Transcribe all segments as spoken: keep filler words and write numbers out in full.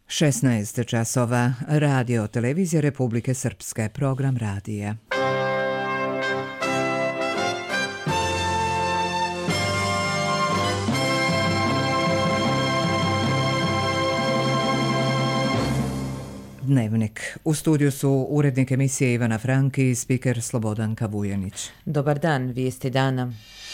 šesnaest časova. Radio Televizija Republike Srpske. Program radija. Dnevnik. U studiju su urednik emisije Ivana Franki i spiker Slobodanka Vujanić. Dobar dan, vijesti dana.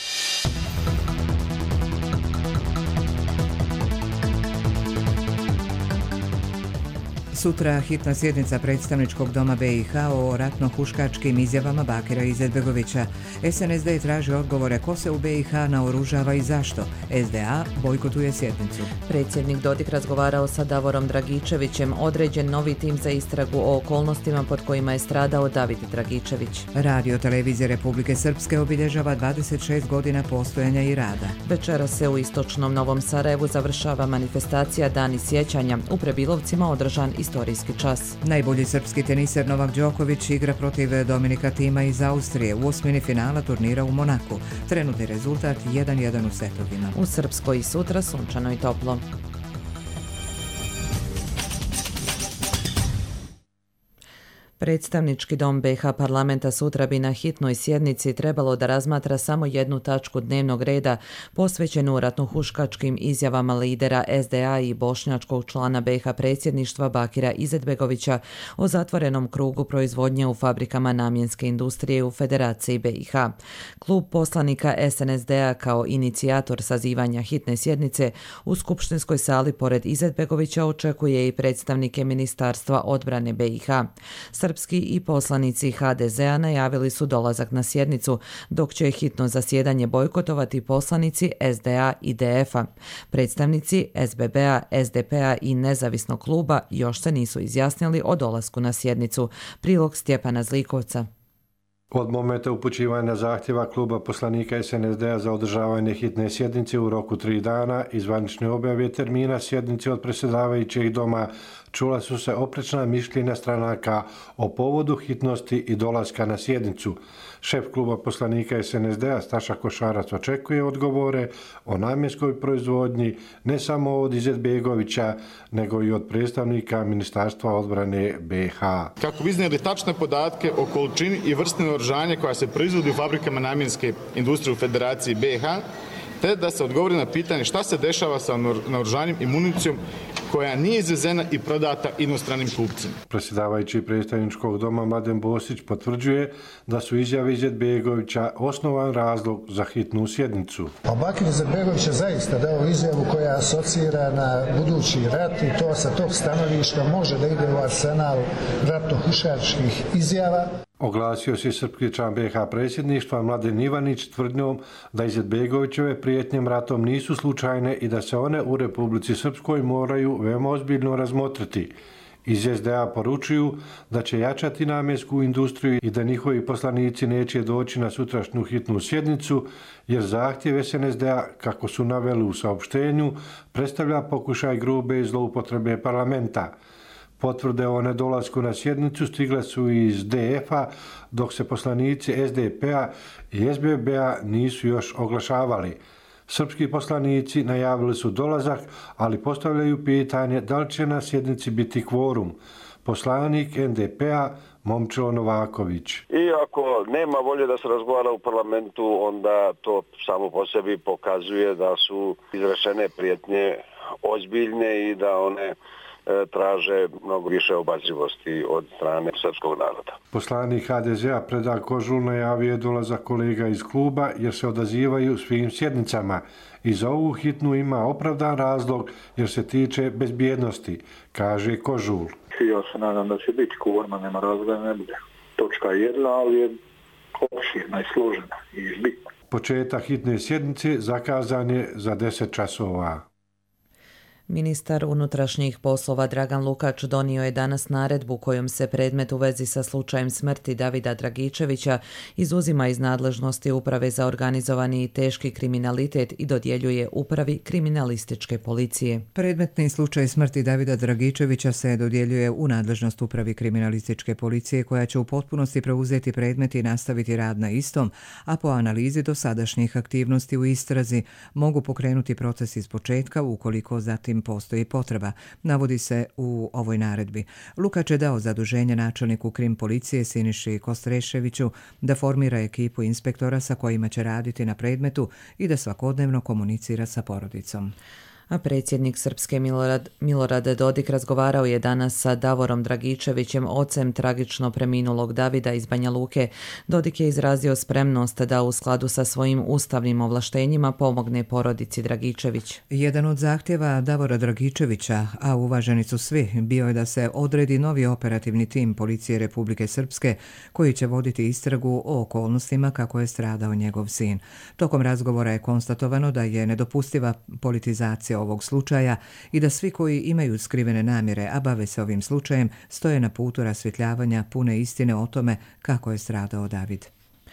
Sutra hitna sjednica predstavničkog doma be i ha o ratno-huškačkim izjavama Bakira Izetbegovića. es en es de traži odgovore ko se u be i ha naoružava i zašto. es de a bojkotuje sjednicu. Predsjednik Dodik razgovarao sa Davorom Dragičevićem. Određen novi tim za istragu o okolnostima pod kojima je stradao David Dragičević. Radio Televizija Republike Srpske obilježava dvadeset šest godina postojanja i rada. Večera se u istočnom Novom Sarajevu završava manifestacija Dani sjećanja. U Prebilovcima održan istorijski čas. Najbolji srpski teniser Novak Đoković igra protiv Dominika Tima iz Austrije u osmini finala turnira u Monaku. Trenutni rezultat jedan jedan u setovima. U Srpskoj i sutra sunčano i toplo. Predstavnički dom be i ha parlamenta sutra bi na hitnoj sjednici trebalo da razmatra samo jednu tačku dnevnog reda posvećenu ratnohuškačkim izjavama lidera es de a i bošnjačkog člana be i ha predsjedništva Bakira Izetbegovića o zatvorenom krugu proizvodnje u fabrikama namjenske industrije u Federaciji be i ha. Klub poslanika es en es de a kao inicijator sazivanja hitne sjednice u skupštinskoj sali pored Izetbegovića očekuje i predstavnike Ministarstva odbrane be i ha. Srpski i poslanici ha de ze a najavili su dolazak na sjednicu, dok će hitno zasjedanje bojkotovati poslanici es de a i de ef a. Predstavnici es be be a, es de pe a i nezavisnog kluba još se nisu izjasnili o dolasku na sjednicu. Prilog Stjepana Zlikovca. Od momenta upućivanja zahtjeva kluba poslanika es en es de a za održavanje hitne sjednice u roku tri dana i zvanične objave termina sjednice od predsjedavajućeg doma čula su se oprečna mišljenja stranaka o povodu hitnosti i dolaska na sjednicu. Šef kluba poslanika es en es de a Staša Košarac očekuje odgovore o namjenskoj proizvodnji ne samo od Izetbegovića, nego i od predstavnika Ministarstva odbrane be i ha. Kako bi iznijeli tačne podatke o količini i vrsti naoružanja koja se proizvodi u fabrikama namjenske industrije u Federaciji be i ha, te da se odgovori na pitanje šta se dešava sa naoružanjem i municijom koja nije izvezena i prodata inostranim kupcima. Predsjedavajući predstavničkog doma Mladen Bosić potvrđuje da su izjave Izetbegovića osnovan razlog za hitnu sjednicu. A Bakir Izetbegović je zaista dao izjavu koja asocira na budući rat i to sa tog stanovišta može da ide u arsenal ratno-huškačkih izjava. Oglasio se srpski član be i ha predsjedništva Mladen Ivanić tvrdnjom da Izetbegovićeve prijetnje ratom nisu slučajne i da se one u Republici Srpskoj moraju veoma ozbiljno razmotriti. Iz es de a poručuju da će jačati namjensku industriju i da njihovi poslanici neće doći na sutrašnju hitnu sjednicu, jer zahtjev es en es de a, kako su naveli u saopštenju, predstavlja pokušaj grube zloupotrebe parlamenta. Potvrde o nedolasku na sjednicu stigle su iz de ef a, dok se poslanici es de pe a i es be be a nisu još oglašavali. Srpski poslanici najavili su dolazak, ali postavljaju pitanje da li će na sjednici biti kvorum. Poslanik en de pe a Momčilo Novaković. I ako nema volje da se razgovara u parlamentu, onda to samo po sebi pokazuje da su izrečene prijetnje ozbiljne i da one traže mnogo više obazrivosti od strane srpskog naroda. Poslanik ha de ze a Predrag Kožul najavio je dolazak kolega iz kluba jer se odazivaju svim sjednicama. I za ovu hitnu ima opravdan razlog jer se tiče bezbjednosti, kaže Kožul. Ja se nadam da će biti kvorma, nema razloga ne bude. Točka jedna, ali je opširna i složena i bitna. Početak hitne sjednice zakazan je za deset časova. Ministar unutrašnjih poslova Dragan Lukač donio je danas naredbu kojom se predmet u vezi sa slučajem smrti Davida Dragičevića izuzima iz nadležnosti Uprave za organizovani i teški kriminalitet i dodjeljuje Upravi kriminalističke policije. Predmetni slučaj smrti Davida Dragičevića se dodjeljuje u nadležnost Upravi kriminalističke policije koja će u potpunosti preuzeti predmet i nastaviti rad na istom, a po analizi dosadašnjih aktivnosti u istrazi mogu pokrenuti proces iz početka ukoliko zatim međutim postoji potreba, navodi se u ovoj naredbi. Lukač je dao zaduženje načelniku Krim policije Siniši Kostreševiću da formira ekipu inspektora sa kojima će raditi na predmetu i da svakodnevno komunicira sa porodicom. A predsjednik Srpske Milorad, Milorad Dodik razgovarao je danas sa Davorom Dragičevićem, ocem tragično preminulog Davida iz Banja Luke. Dodik je izrazio spremnost da u skladu sa svojim ustavnim ovlaštenjima pomogne porodici Dragičević. Jedan od zahtjeva Davora Dragičevića, a uvaženi su svi, bio je da se odredi novi operativni tim Policije Republike Srpske koji će voditi istragu o okolnostima kako je stradao njegov sin. Tokom razgovora je konstatovano da je nedopustiva politizacija ovog slučaja i da svi koji imaju skrivene namjere, a bave se ovim slučajem, stoje na putu rasvjetljavanja pune istine o tome kako je stradao David.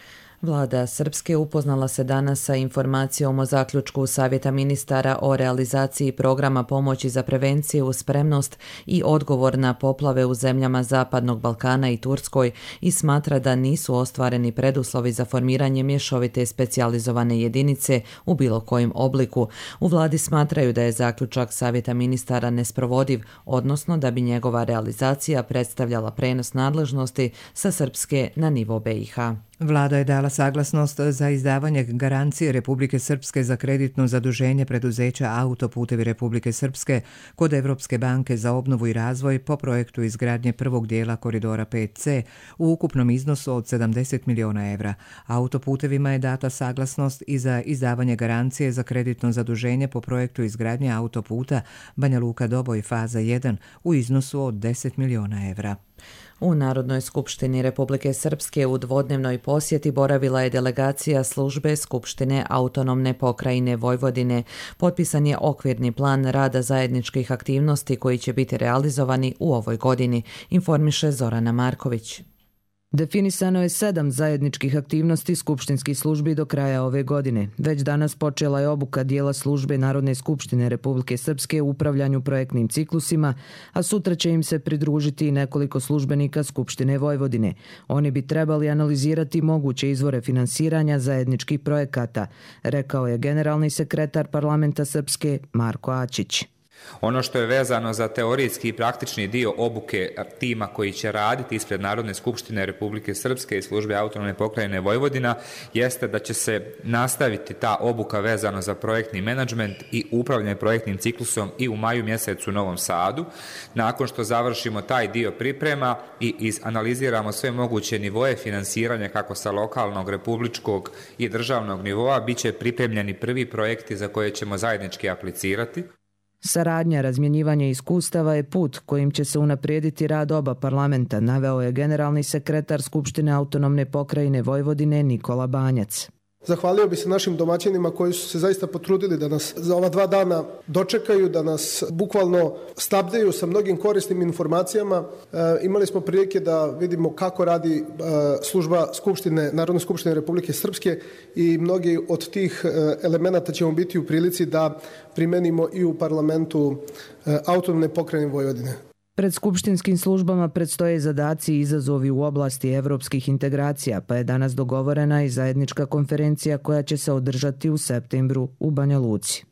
Vlada Srpske upoznala se danas sa informacijom o zaključku Savjeta ministara o realizaciji programa pomoći za prevenciju, spremnost i odgovor na poplave u zemljama Zapadnog Balkana i Turskoj i smatra da nisu ostvareni preduslovi za formiranje mješovite specijalizovane jedinice u bilo kojem obliku. U vladi smatraju da je zaključak Savjeta ministara nesprovodiv, odnosno da bi njegova realizacija predstavljala prenos nadležnosti sa Srpske na nivo B i H. Vlada je dala saglasnost za izdavanje garancije Republike Srpske za kreditno zaduženje preduzeća Autoputevi Republike Srpske kod Evropske banke za obnovu i razvoj po projektu izgradnje prvog dijela koridora pet ce u ukupnom iznosu od sedamdeset miliona evra. Autoputevima je data saglasnost i za izdavanje garancije za kreditno zaduženje po projektu izgradnje autoputa Banja Luka-Doboj faza jedan u iznosu od deset miliona evra. U Narodnoj skupštini Republike Srpske u dvodnevnoj posjeti boravila je delegacija službe Skupštine Autonomne pokrajine Vojvodine. Potpisan je okvirni plan rada zajedničkih aktivnosti koji će biti realizovani u ovoj godini, informiše Zorana Marković. Definisano je sedam zajedničkih aktivnosti skupštinskih službi do kraja ove godine. Već danas počela je obuka dijela službe Narodne skupštine Republike Srpske u upravljanju projektnim ciklusima, a sutra će im se pridružiti i nekoliko službenika Skupštine Vojvodine. Oni bi trebali analizirati moguće izvore finansiranja zajedničkih projekata, rekao je generalni sekretar Parlamenta Srpske Marko Ačić. Ono što je vezano za teorijski i praktični dio obuke tima koji će raditi ispred Narodne skupštine Republike Srpske i službe Autonomne pokrajine Vojvodina jeste da će se nastaviti ta obuka vezano za projektni menadžment i upravljanje projektnim ciklusom i u maju mjesecu u Novom Sadu. Nakon što završimo taj dio priprema i izanaliziramo sve moguće nivoje finansiranja kako sa lokalnog, republičkog i državnog nivoa, bit će pripremljeni prvi projekti za koje ćemo zajednički aplicirati. Saradnja, razmjenjivanje iskustava je put kojim će se unaprijediti rad oba parlamenta, naveo je generalni sekretar Skupštine Autonomne pokrajine Vojvodine Nikola Banjac. Zahvalio bi se našim domaćinima koji su se zaista potrudili da nas za ova dva dana dočekaju, da nas bukvalno snabdeju sa mnogim korisnim informacijama. E, imali smo prilike da vidimo kako radi e, služba Skupštine, Narodne skupštine Republike Srpske i mnogi od tih e, elemenata ćemo biti u prilici da primenimo i u parlamentu e, Autonomne pokrajine Vojvodine. Pred skupštinskim službama predstoje zadaci i izazovi u oblasti evropskih integracija, pa je danas dogovorena i zajednička konferencija koja će se održati u septembru u Banja Luci.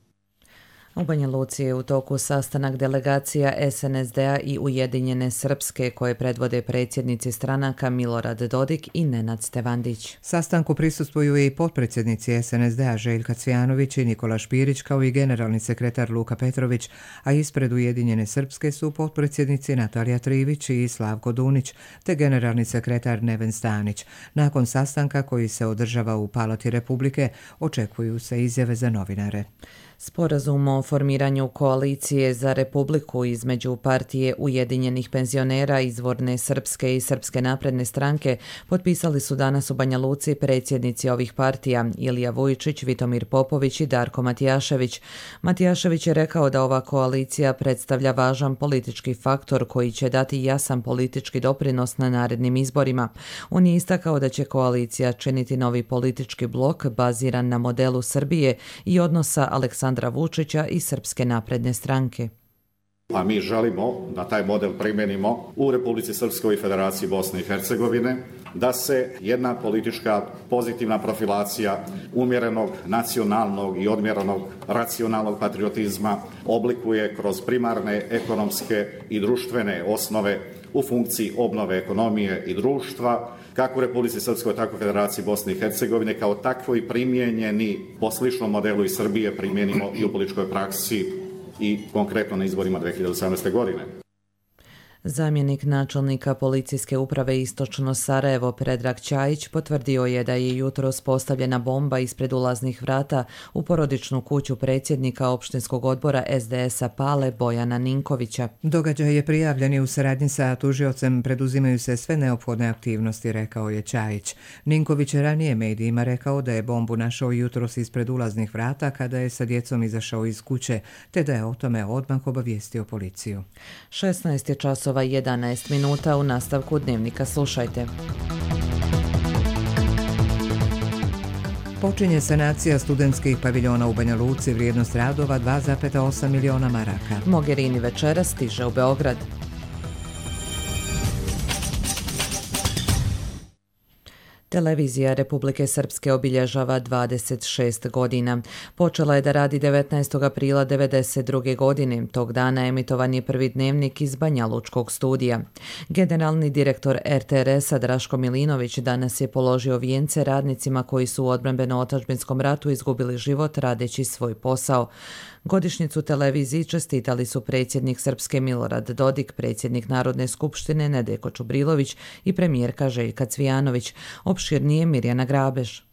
U Banja Luci je u toku sastanak delegacija es en es de a i Ujedinjene Srpske koje predvode predsjednici stranaka Milorad Dodik i Nenad Stevandić. Sastanku prisustvuju i potpredsjednici es en es de a Željka Cvijanović i Nikola Špirić kao i generalni sekretar Luka Petrović, a ispred Ujedinjene Srpske su potpredsjednici Natalija Trivić i Slavko Dunić te generalni sekretar Neven Stanić. Nakon sastanka koji se održava u Palati Republike očekuju se izjave za novinare. Sporazum o formiranju koalicije za Republiku između partije Ujedinjenih penzionera, Izvorne Srpske i Srpske napredne stranke potpisali su danas u Banja Luci predsjednici ovih partija Ilija Vujčić, Vitomir Popović i Darko Matijašević. Matijašević je rekao da ova koalicija predstavlja važan politički faktor koji će dati jasan politički doprinos na narednim izborima. On je istakao da će koalicija činiti novi politički blok baziran na modelu Srbije i odnosa Aleksandra Vučića i Srpske napredne stranke. A mi želimo da taj model primenimo u Republici Srpskoj i Federaciji Bosne i Hercegovine, da se jedna politička pozitivna profilacija umjerenog, nacionalnog i odmjerenog racionalnog patriotizma oblikuje kroz primarne ekonomske i društvene osnove u funkciji obnove ekonomije i društva, kako u Republici Srpskoj, tako u Federaciji Bosne i Hercegovine, kao takvo i primijenjeni po sličnom modelu iz Srbije primijenimo i u političkoj praksi i konkretno na izborima dve hiljade osamnaeste. godine. Zamjenik načelnika policijske uprave Istočno Sarajevo Predrag Ćajić potvrdio je da je jutros postavljena bomba ispred ulaznih vrata u porodičnu kuću predsjednika opštinskog odbora es de es a Pale Bojana Ninkovića. Događaj je prijavljen i u saradnji sa tužiocem preduzimaju se sve neophodne aktivnosti, rekao je Ćajić. Ninković je ranije medijima rekao da je bombu našao jutros ispred ulaznih vrata kada je sa djecom izašao iz kuće, te da je o tome odmah obavijestio policiju. šesnaest je časova jedanaest minuta. U nastavku Dnevnika slušajte. Počinje sanacija studentskih paviljona u Banja Luci, vrijednost radova dva zarez osam miliona maraka. Mogherini večeras stiže u Beograd. Televizija Republike Srpske obilježava dvadeset šest godina. Počela je da radi devetnaestog aprila devedeset druge. godine. Tog dana emitovan je prvi dnevnik iz Banja Lučkog studija. Generalni direktor er te er es a Draško Milinović danas je položio vijence radnicima koji su u odbrambeno-otadžbinskom ratu izgubili život radeći svoj posao. Godišnjicu televiziji čestitali su predsjednik Srpske Milorad Dodik, predsjednik Narodne skupštine Nedjeljko Čubrilović i premijerka Željka Cvijanović. Opširnije Mirjana Grabež.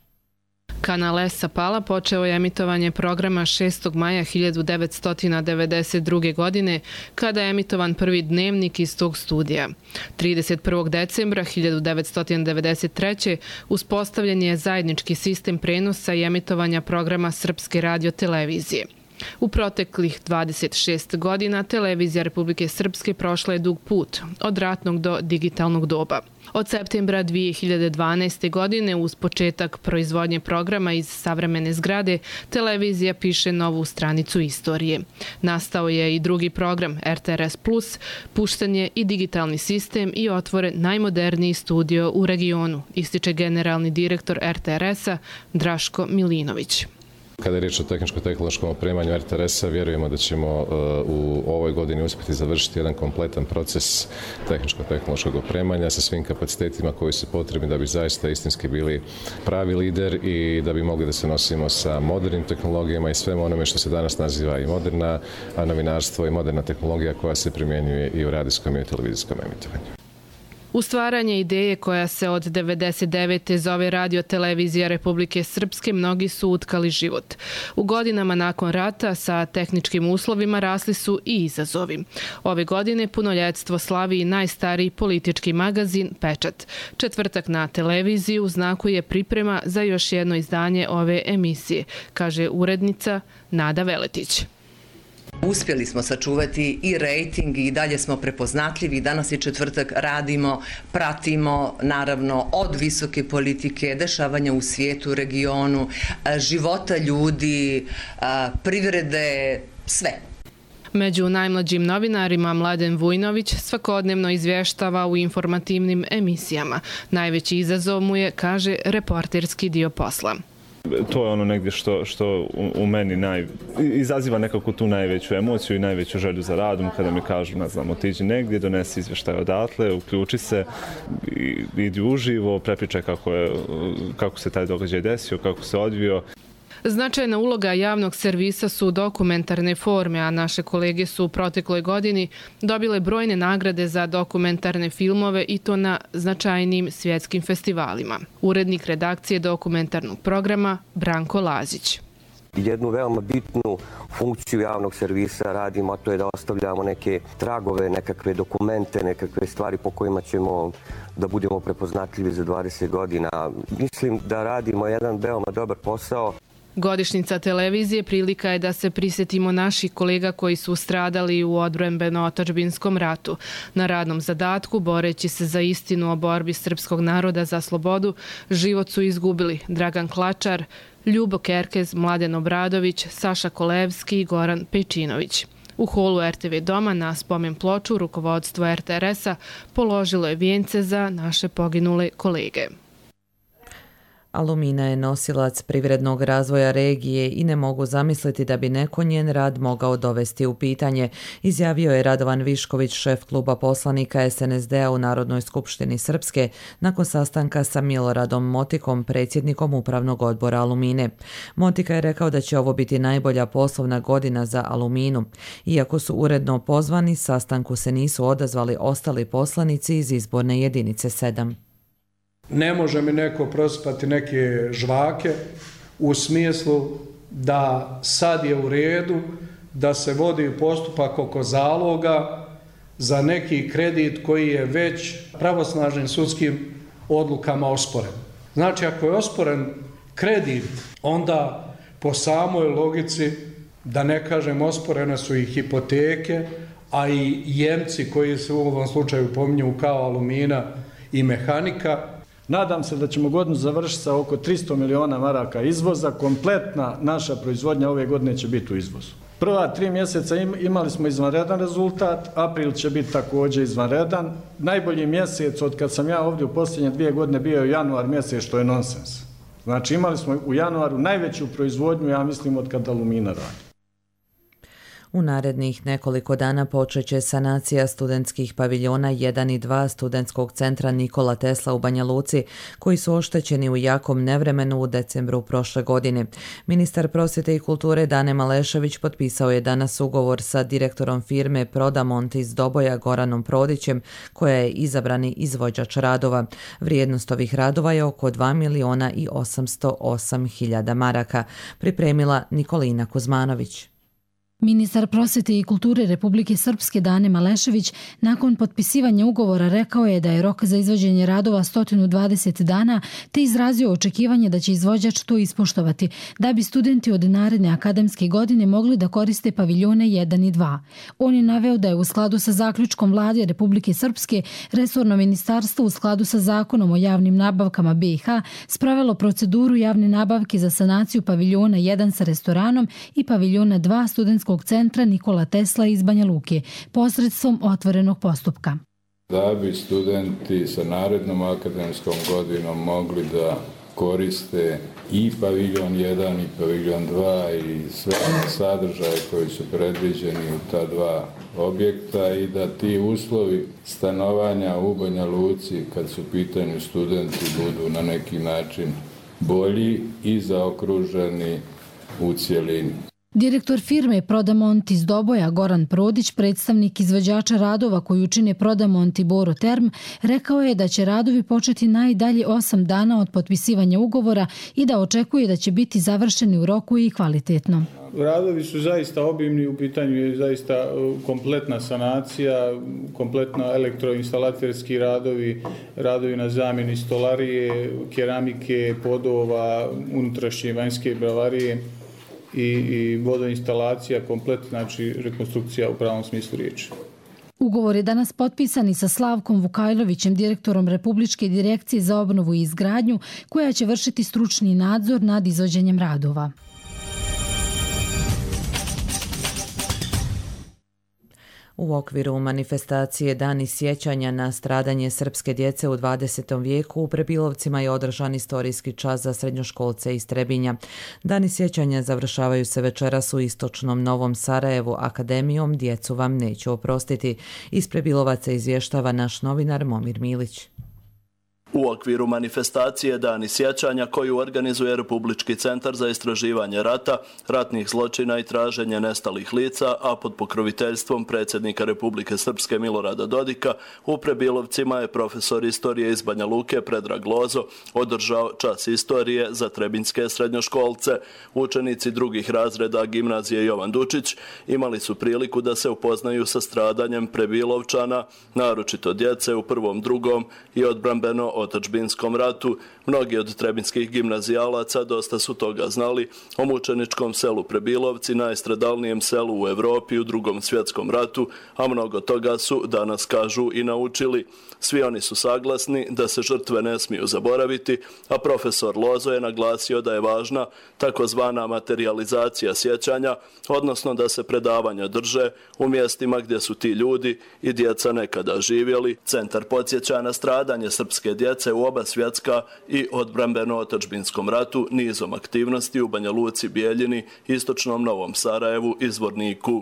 Kanal es a Pala počeo je emitovanje programa šestog maja hiljadu devetsto devedeset druge. godine, kada je emitovan prvi dnevnik iz tog studija. trideset prvog decembra hiljadu devetsto devedeset treće. uspostavljen je zajednički sistem prenosa i emitovanja programa Srpske radio-televizije. U proteklih dvadeset šest godina televizija Republike Srpske prošla je dug put, od ratnog do digitalnog doba. Od septembra dvije hiljade dvanaeste. godine, uz početak proizvodnje programa iz savremene zgrade, televizija piše novu stranicu istorije. Nastao je i drugi program er te er es plus, pušten je i digitalni sistem i otvoren najmoderniji studio u regionu, ističe generalni direktor er te er es a Draško Milinović. Kada je riječ o tehničko-tehnološkom opremanju er te er es a, vjerujemo da ćemo u ovoj godini uspjeti završiti jedan kompletan proces tehničko-tehnološkog opremanja sa svim kapacitetima koji su potrebni da bi zaista istinski bili pravi lider i da bi mogli da se nosimo sa modernim tehnologijama i svemu onome što se danas naziva i moderna novinarstvo i moderna tehnologija koja se primjenjuje i u radijskom i u televizijskom emitovanju. U stvaranje ideje koja se od devedeset devete. zove Radio-televizija Republike Srpske mnogi su utkali život. U godinama nakon rata sa tehničkim uslovima rasli su i izazovi. Ove godine punoljetstvo slavi i najstariji politički magazin Pečat. Četvrtak na televiziji u znaku je priprema za još jedno izdanje ove emisije, kaže urednica Nada Veletić. Uspjeli smo sačuvati i rejting i dalje smo prepoznatljivi. Danas je četvrtak, radimo, pratimo naravno od visoke politike, dešavanja u svijetu, regionu, života ljudi, privrede, sve. Među najmlađim novinarima Mladen Vujnović svakodnevno izvještava u informativnim emisijama. Najveći izazov mu je, kaže, reporterski dio posla. To je ono negdje što, što u, u meni naj, izaziva nekako tu najveću emociju i najveću želju za radom, kada mi kažu, ne znam, otiđi negdje, donesi izvještaj odatle, uključi se, idi uživo, prepričaj kako, je, kako se taj događaj desio, kako se odvio. Značajna uloga javnog servisa su dokumentarne forme, a naše kolege su u protekloj godini dobile brojne nagrade za dokumentarne filmove i to na značajnim svjetskim festivalima. Urednik redakcije dokumentarnog programa Branko Lazić. Jednu veoma bitnu funkciju javnog servisa radimo, a to je da ostavljamo neke tragove, nekakve dokumente, nekakve stvari po kojima ćemo da budemo prepoznatljivi za dvadeset godina. Mislim da radimo jedan veoma dobar posao. Godišnjica televizije prilika je da se prisjetimo naših kolega koji su stradali u odbrambeno-otadžbinskom ratu. Na radnom zadatku, boreći se za istinu o borbi srpskog naroda za slobodu, život su izgubili Dragan Klačar, Ljubo Kerkez, Mladen Obradović, Saša Kolevski i Goran Pejčinović. U holu er te ve doma na spomen ploču rukovodstvo er te er esa položilo je vijence za naše poginule kolege. Alumina je nosilac privrednog razvoja regije i ne mogu zamisliti da bi neko njen rad mogao dovesti u pitanje, izjavio je Radovan Višković, šef kluba poslanika es en es de a u Narodnoj skupštini Srpske, nakon sastanka sa Miloradom Motikom, predsjednikom upravnog odbora Alumine. Motika je rekao da će ovo biti najbolja poslovna godina za Aluminu. Iako su uredno pozvani, sastanku se nisu odazvali ostali poslanici iz izborne jedinice sedam. Ne može mi neko prospati neke žvake u smislu da sad je u redu da se vodi postupak oko zaloga za neki kredit koji je već pravosnažnim sudskim odlukama osporen. Znači, ako je osporen kredit, onda po samoj logici, da ne kažem osporene su i hipoteke, a i jemci koji se u ovom slučaju pominju kao Alumina i Mehanika. Nadam se da ćemo godinu završiti sa oko tristo miliona maraka izvoza. Kompletna naša proizvodnja ove godine će biti u izvozu. Prva tri mjeseca imali smo izvanredan rezultat, april će biti također izvanredan. Najbolji mjesec od kad sam ja ovdje u posljednje dvije godine bio je januar mjesec, što je nonsens. Znači imali smo u januaru najveću proizvodnju, ja mislim, od kad Alumina radi. U narednih nekoliko dana počeće sanacija studentskih paviljona jedan i dva studentskog centra Nikola Tesla u Banja Luci, koji su oštećeni u jakom nevremenu u decembru prošle godine. Ministar prosvjete i kulture Dane Malešević potpisao je danas ugovor sa direktorom firme Prodamont iz Doboja Goranom Prodićem, koja je izabrani izvođač radova. Vrijednost ovih radova je oko dva miliona i osamsto osam hiljada maraka, pripremila Nikolina Kuzmanović. Ministar prosvjete i kulture Republike Srpske Dane Malešević nakon potpisivanja ugovora rekao je da je rok za izvođenje radova sto dvadeset dana, te izrazio očekivanje da će izvođač to ispoštovati, da bi studenti od naredne akademske godine mogli da koriste paviljone jedan i dva. On je naveo da je u skladu sa zaključkom Vlade Republike Srpske resorno ministarstvo u skladu sa zakonom o javnim nabavkama be i ha sprovelo proceduru javne nabavke za sanaciju paviljona jedan sa restoranom i paviljona dva studentskog centra Nikola Tesla iz Banja Luke posredstvom otvorenog postupka. Da bi studenti sa narednom akademskom godinom mogli da koriste i paviljon jedan i paviljon dva i sve sadržaje koji su predviđeni u ta dva objekta i da ti uslovi stanovanja u Banja Luci kad su u pitanju studenti budu na neki način bolji i zaokruženi u cjelini. Direktor firme Prodamont iz Doboja Goran Prodić, predstavnik izvođača radova koju čine Prodamont i Boro Term, rekao je da će radovi početi najdalje osam dana od potpisivanja ugovora i da očekuje da će biti završeni u roku i kvalitetno. Radovi su zaista obimni, u pitanju je zaista kompletna sanacija, kompletno elektroinstalaterski radovi, radovi na zamjeni stolarije, keramike, podova, unutrašnje vanjske bravarije i, i vodoinstalacija, komplet, znači rekonstrukcija u pravom smislu riječi. Ugovor je danas potpisan i sa Slavkom Vukajlovićem, direktorom Republičke direkcije za obnovu i izgradnju, koja će vršiti stručni nadzor nad izvođenjem radova. U okviru manifestacije Dani sjećanja na stradanje srpske djece u dvadesetom vijeku u Prebilovcima je održan istorijski čas za srednjoškolce iz Trebinja. Dani sjećanja završavaju se večeras u istočnom Novom Sarajevu akademijom Djecu vam neću oprostiti. Iz Prebilovaca izvještava naš novinar Momir Milić. U okviru manifestacije Dani sjećanja koju organizuje Republički centar za istraživanje rata, ratnih zločina i traženje nestalih lica, a pod pokroviteljstvom predsjednika Republike Srpske Milorada Dodika, u Prebilovcima je profesor istorije iz Banja Luke Predrag Lozo održao čas istorije za trebinjske srednjoškolce. Učenici drugih razreda gimnazije Jovan Dučić imali su priliku da se upoznaju sa stradanjem Prebilovčana, naročito djece u prvom, drugom i odbrambeno otadžbinskom ratu, Mnogi od trebinskih gimnazijalaca dosta su toga znali o mučeničkom selu Prebilovci, najstradalnijem selu u Evropi u Drugom svjetskom ratu, a mnogo toga su, danas kažu, i naučili. Svi oni su saglasni da se žrtve ne smiju zaboraviti, a profesor Lozo je naglasio da je važna takozvana materijalizacija sjećanja, odnosno da se predavanja drže u mjestima gdje su ti ljudi i djeca nekada živjeli. Centar podsjeća na stradanje srpske djece u oba svjetska i odbrambeno-otadžbinskom ratu nizom aktivnosti u Banja Luci, Bijeljini, Istočnom Novom Sarajevu i Zvorniku.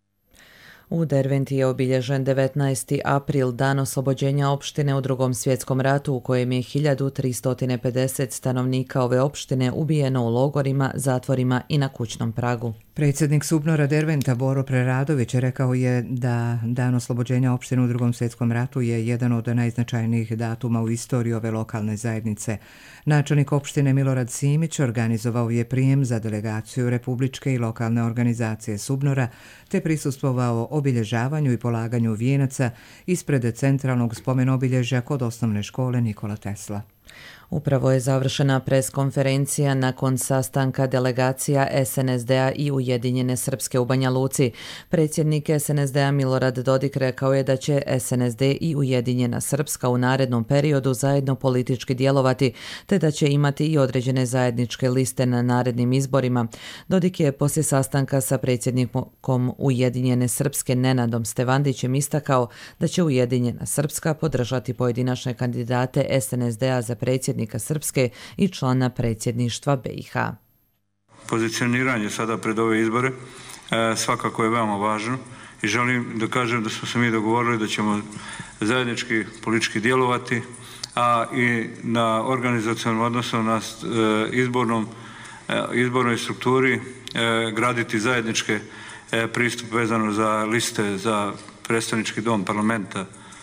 U Derventi je obilježen devetnaesti april, dan oslobođenja opštine u Drugom svjetskom ratu, u kojem je hiljadu tristo pedeset stanovnika ove opštine ubijeno u logorima, zatvorima i na kućnom pragu. Predsjednik Subnora Derventa Boro Preradović rekao je da dan oslobođenja opštine u Drugom svjetskom ratu je jedan od najznačajnijih datuma u istoriji ove lokalne zajednice. Načelnik opštine Milorad Simić organizovao je prijem za delegaciju republičke i lokalne organizacije Subnora te prisustvovao obilježavanju i polaganju vijenaca ispred centralnog spomenobilježja kod osnovne škole Nikola Tesla. Upravo je završena preskonferencija nakon sastanka delegacija es en es de a i Ujedinjene Srpske u Banja Luci. Predsjednik es en es de a Milorad Dodik rekao je da će es en es de i Ujedinjena Srpska u narednom periodu zajedno politički djelovati, te da će imati i određene zajedničke liste na narednim izborima. Dodik je poslije sastanka sa predsjednikom Ujedinjene Srpske Nenadom Stevandićem istakao da će Ujedinjena Srpska podržati pojedinačne kandidate es en es de a za predsjednika Srpske i člana predsjedništva be i ha. Pozicioniranje sada pred ove izbore e, svakako je veoma važno i želim da kažem da smo se mi dogovorili da ćemo zajednički politički djelovati, a i na organizacionom odnosu na e, izbornom, e, izbornoj strukturi e, graditi zajedničke e, pristup vezano za liste za predstavnički dom parlamenta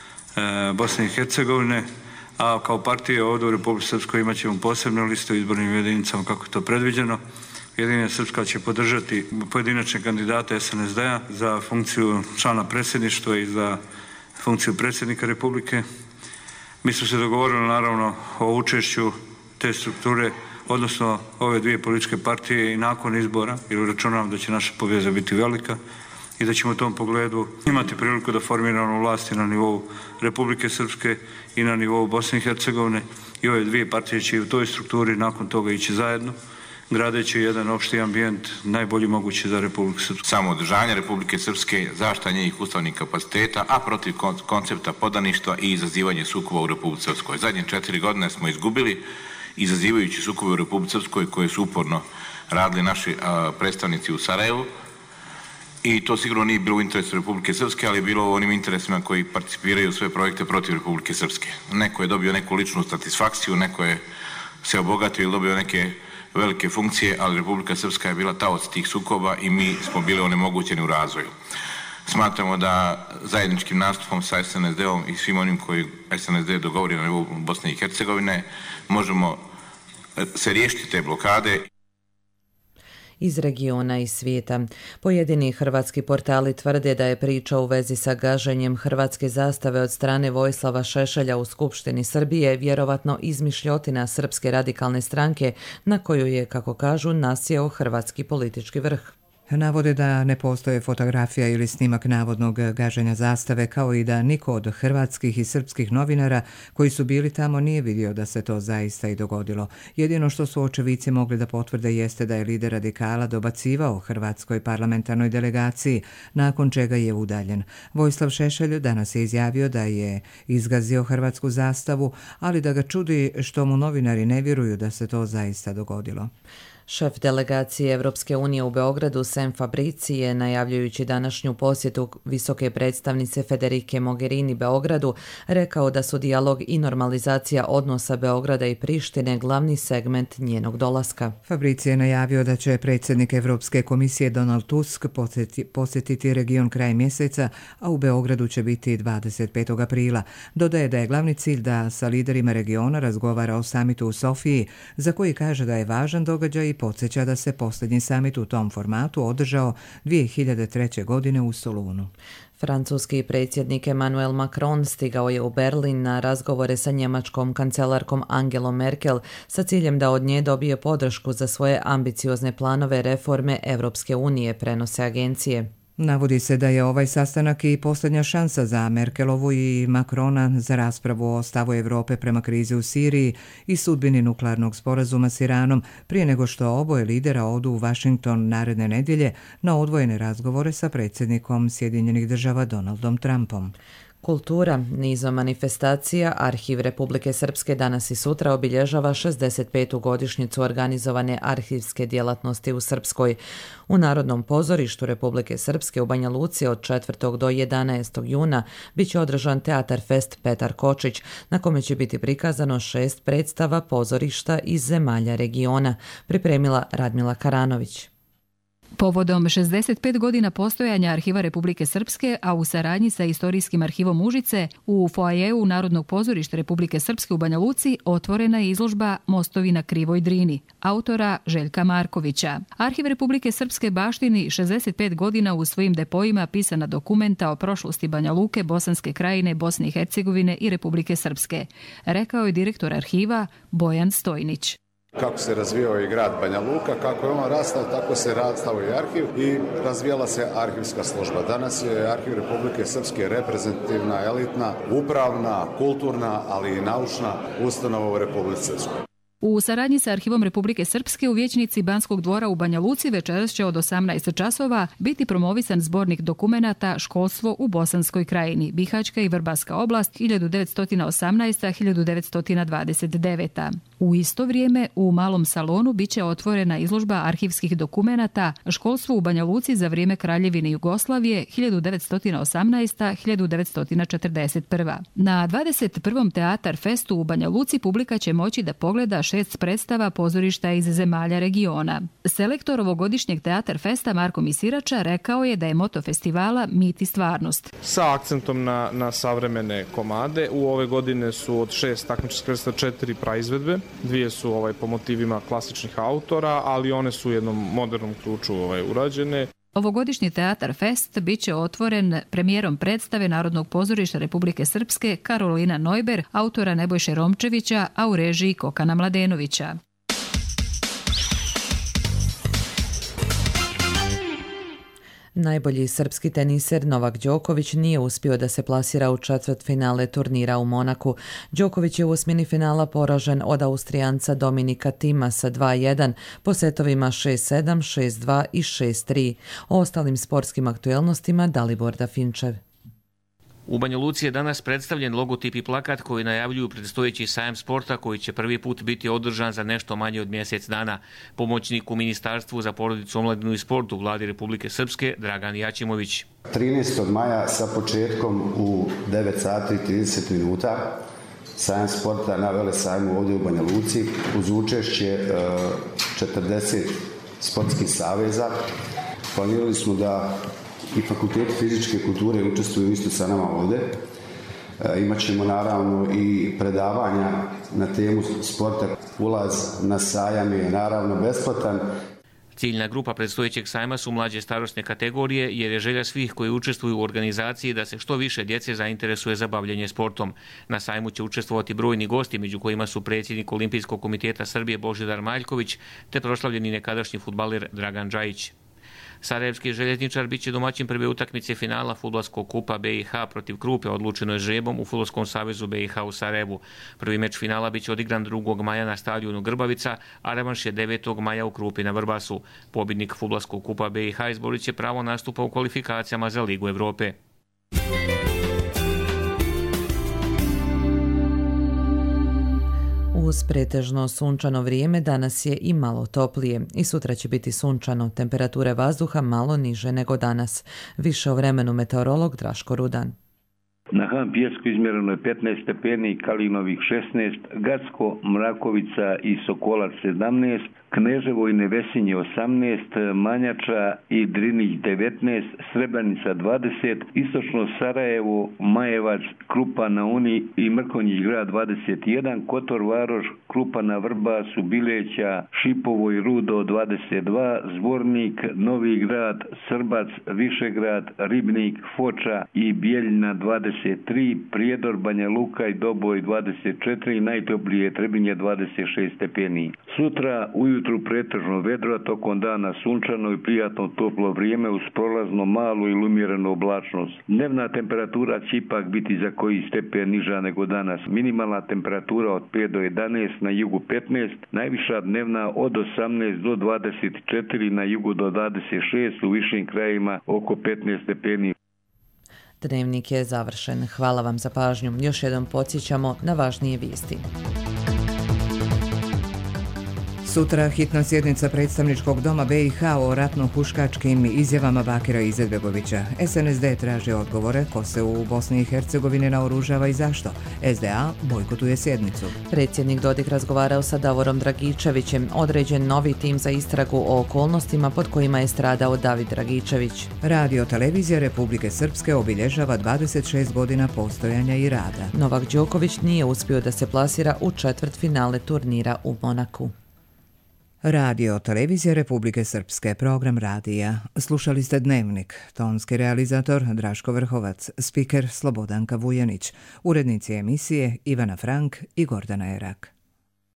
e, Bosne i Hercegovine, a kao partije ovdje u Republici Srpskoj imat ćemo posebne liste u izbornim jedinicama kako je to predviđeno. Ujedinjena Srpska će podržati pojedinačne kandidate es en es de a za funkciju člana predsjedništva i za funkciju predsjednika Republike. Mi smo se dogovorili naravno o učešću te strukture, odnosno ove dvije političke partije i nakon izbora, jer računam da će naša pobjeda biti velika i da ćemo u tom pogledu imati priliku da formiramo vlasti na nivou Republike Srpske i na nivou Bosne i Hercegovine, i ove dvije partije će u toj strukturi nakon toga ići zajedno, gradeći jedan opšti ambijent najbolji mogući za Republiku Srpsku. Samo održanje Republike Srpske, zaštita njenih ustavnih kapaciteta, a protiv koncepta podaništva i izazivanje sukoba u Republici Srpskoj. Zadnje četiri godine smo izgubili izazivajući sukobe u Republici Srpskoj koje su uporno radili naši a, predstavnici u Sarajevu. I to sigurno nije bilo u interesu Republike Srpske, ali je bilo u onim interesima koji participiraju u sve projekte protiv Republike Srpske. Neko je dobio neku ličnu satisfakciju, neko je se obogatio ili dobio neke velike funkcije, ali Republika Srpska je bila taoc tih sukoba i mi smo bili onemogućeni u razvoju. Smatramo da zajedničkim nastupom sa es en es de om i svim onim koji es en es de dogovori na nivou Bosne i Hercegovine možemo se riješiti te blokade. Iz regiona i svijeta. Pojedini hrvatski portali tvrde da je priča u vezi sa gaženjem hrvatske zastave od strane Vojislava Šešelja u Skupštini Srbije vjerovatno izmišljotina Srpske radikalne stranke na koju je, kako kažu, nasjeo hrvatski politički vrh. Navode da ne postoje fotografija ili snimak navodnog gaženja zastave, kao i da niko od hrvatskih i srpskih novinara koji su bili tamo nije vidio da se to zaista i dogodilo. Jedino što su očevici mogli da potvrde jeste da je lider radikala dobacivao hrvatskoj parlamentarnoj delegaciji, nakon čega je udaljen. Vojislav Šešelj danas je izjavio da je izgazio hrvatsku zastavu, ali da ga čudi što mu novinari ne vjeruju da se to zaista dogodilo. Šef delegacije Evropske unije u Beogradu Sem Fabrici je, najavljujući današnju posjetu visoke predstavnice Federike Mogherini Beogradu, rekao da su dijalog i normalizacija odnosa Beograda i Prištine glavni segment njenog dolaska. Fabrici je najavio da će predsjednik Evropske komisije Donald Tusk posjeti, posjetiti region kraj mjeseca, a u Beogradu će biti dvadeset petog aprila. Dodaje da je glavni cilj da sa liderima regiona razgovara o samitu u Sofiji, za koji kaže da je važan događaj i podsjeća da se posljednji samit u tom formatu održao dvije hiljade treće. godine u Solunu. Francuski predsjednik Emmanuel Macron stigao je u Berlin na razgovore sa njemačkom kancelarkom Angelom Merkel sa ciljem da od nje dobije podršku za svoje ambiciozne planove reforme Europske unije, prenose agencije. Navodi se da je ovaj sastanak i posljednja šansa za Merkelovu i Macrona za raspravu o stavu Europe prema krizi u Siriji i sudbini nuklearnog sporazuma s Iranom, prije nego što oboje lidera odu u Washington naredne nedjelje na odvojene razgovore sa predsjednikom Sjedinjenih država Donaldom Trumpom. Kultura, nizom manifestacija, Arhiv Republike Srpske danas i sutra obilježava šezdeset petu godišnjicu organizovane arhivske djelatnosti u Srpskoj. U Narodnom pozorištu Republike Srpske u Banja Luci od četvrtog do jedanaestog juna bit će održan Teatar Fest Petar Kočić, na kome će biti prikazano šest predstava pozorišta iz zemalja regiona, pripremila Radmila Karanović. Povodom šezdeset pet godina postojanja Arhiva Republike Srpske, a u saradnji sa Istorijskim arhivom Užice, u foajeu Narodnog pozorišta Republike Srpske u Banja Luci otvorena je izložba Mostovi na Krivoj Drini, autora Željka Markovića. Arhiv Republike Srpske baštini šezdeset pet godina u svojim depojima pisana dokumenta o prošlosti Banja Luke, Bosanske krajine, Bosne i Hercegovine i Republike Srpske, rekao je direktor arhiva Bojan Stojnić. Kako se razvijao i grad Banja Luka, kako je on rastao, tako se rastao i arhiv i razvijala se arhivska služba. Danas je Arhiv Republike Srpske reprezentativna, elitna, upravna, kulturna, ali i naučna ustanova u Republici Srpskoj. U saradnji sa Arhivom Republike Srpske u vijećnici Banskog dvora u Banja Luci večeras će od osamnaest časova biti promovisan zbornik dokumenata Školstvo u Bosanskoj krajini, Bihaćka i Vrbaska oblast hiljadu devetsto osamnaesta do hiljadu devetsto dvadeset deveta. U isto vrijeme u Malom salonu biće otvorena izložba arhivskih dokumenata Školstvo u Banja Luci za vrijeme Kraljevine Jugoslavije hiljadu devetsto osamnaesta do hiljadu devetsto četrdeset prva. Na dvadeset prvom Teatar Festu u Banja Luci publika će moći da pogleda šest predstava pozorišta iz zemalja regiona. Selektor ovogodišnjeg Teatar Festa Marko Misirača rekao je da je moto festivala Mit i stvarnost. Sa akcentom na, na savremene komade. U ove godine su od šest takmičarskih predstava četiri praizvedbe. Dvije su ovaj, po motivima klasičnih autora, ali one su u jednom modernom ključu ovaj, urađene. Ovogodišnji Teatar Fest biće otvoren premijerom predstave Narodnog pozorišta Republike Srpske Karolina Neuber, autora Nebojše Romčevića, a u režiji Kokana Mladenovića. Najbolji srpski teniser Novak Đoković nije uspio da se plasira u četvrtfinale turnira u Monaku. Đoković je u osmini finala poražen od Austrijanca Dominika Tima sa dva jedan po setovima šest sedam, šest dva i šest tri. O ostalim sportskim aktuelnostima Dalibor Dafinčev. U Banja Luci je danas predstavljen logotip i plakat koji najavljuju predstojeći sajam sporta koji će prvi put biti održan za nešto manje od mjesec dana. Pomoćnik u Ministarstvu za porodicu, omladinu i sport u Vladi Republike Srpske Dragan Jačimović. trinaestog maja sa početkom u devet sati i trideset minuta sajam sporta na Velesajmu ovdje u Banja Luci uz učešće četrdeset sportskih saveza. Planirali smo da i Fakultet fizičke kulture učestvuju isto sa nama ovdje. E, imat ćemo naravno i predavanja na temu sporta. Ulaz na sajam je naravno besplatan. Ciljna grupa predstojećeg sajma su mlađe starosne kategorije jer je želja svih koji učestvuju u organizaciji da se što više djece zainteresuje za bavljenje sportom. Na sajmu će učestvovati brojni gosti, među kojima su predsjednik Olimpijskog komiteta Srbije Božidar Maljković te proslavljeni nekadašnji fudbaler Dragan Džajić. Sarajevski željezničar biće domaćin prve utakmice finala Fudbalskog kupa B i H protiv Krupe, odlučeno je žrebom u Fudbalskom savezu B i H u Sarajevu. Prvi meč finala biće odigran drugog maja na stadionu Grbavica, a revanš je devetog maja u Krupi na Vrbasu. Pobjednik Fudbalskog kupa B i H izborit će pravo nastupa u kvalifikacijama za Ligu Evrope. Uz pretežno sunčano vrijeme danas je i malo toplije i sutra će biti sunčano, temperature vazduha malo niže nego danas. Više o vremenu meteorolog Draško Rudan. Na Han Pijesku izmjereno je petnaest stepeni, Kalinovih šesnaest, Gacko, Mrakovica i Sokolac sedamnaest, Kneževo i Nevesinje osamnaest, Manjača i Drinić devetnaest, Srebrenica dvadeset, Istočno Sarajevo, Majevac, Krupa na Uni i Mrkonjić grad dvadeset jedan, Kotor Varoš, Krupa na Vrbasu, Bileća, Šipovo i Rudo dvadeset dva, Zvornik, Novi grad, Srbac, Višegrad, Ribnik, Foča i Bijeljina dvadeset tri, Prijedor, Banja Luka i Doboj dvadeset četiri, najtoplije Trebinje dvadeset šest stepeni. Sutra ujutru pretežno vedro, tokom dana sunčano i prijatno toplo vrijeme uz prolazno malu ili umjerenu oblačnost. Dnevna temperatura će ipak biti za koji stepen niža nego danas. Minimalna temperatura od pet do jedanaest, na jugu petnaest, najviša dnevna od osamnaest do dvadeset četiri, na jugu do dvadeset šest, u višim krajevima oko petnaest stepeni. Dnevnik je završen. Hvala vam za pažnju. Još jednom podsjećamo na važnije vijesti. Sutra hitna sjednica predstavničkog doma B i H o ratno-huškačkim izjavama Bakira Izetbegovića. S N S D traži odgovore ko se u Bosni i Hercegovini naoružava i zašto. S D A bojkotuje sjednicu. Predsjednik Dodik razgovarao sa Davorom Dragičevićem. Određen novi tim za istragu o okolnostima pod kojima je stradao David Dragičević. Radio televizija Republike Srpske obilježava dvadeset šest godina postojanja i rada. Novak Đoković nije uspio da se plasira u četvrtfinale turnira u Monaku. Radio televizija Republike Srpske, program radija. Slušali ste Dnevnik, tonski realizator Draško Vrhovac, spiker Slobodanka Vujanić, urednici emisije Ivana Frank i Gordana Erak.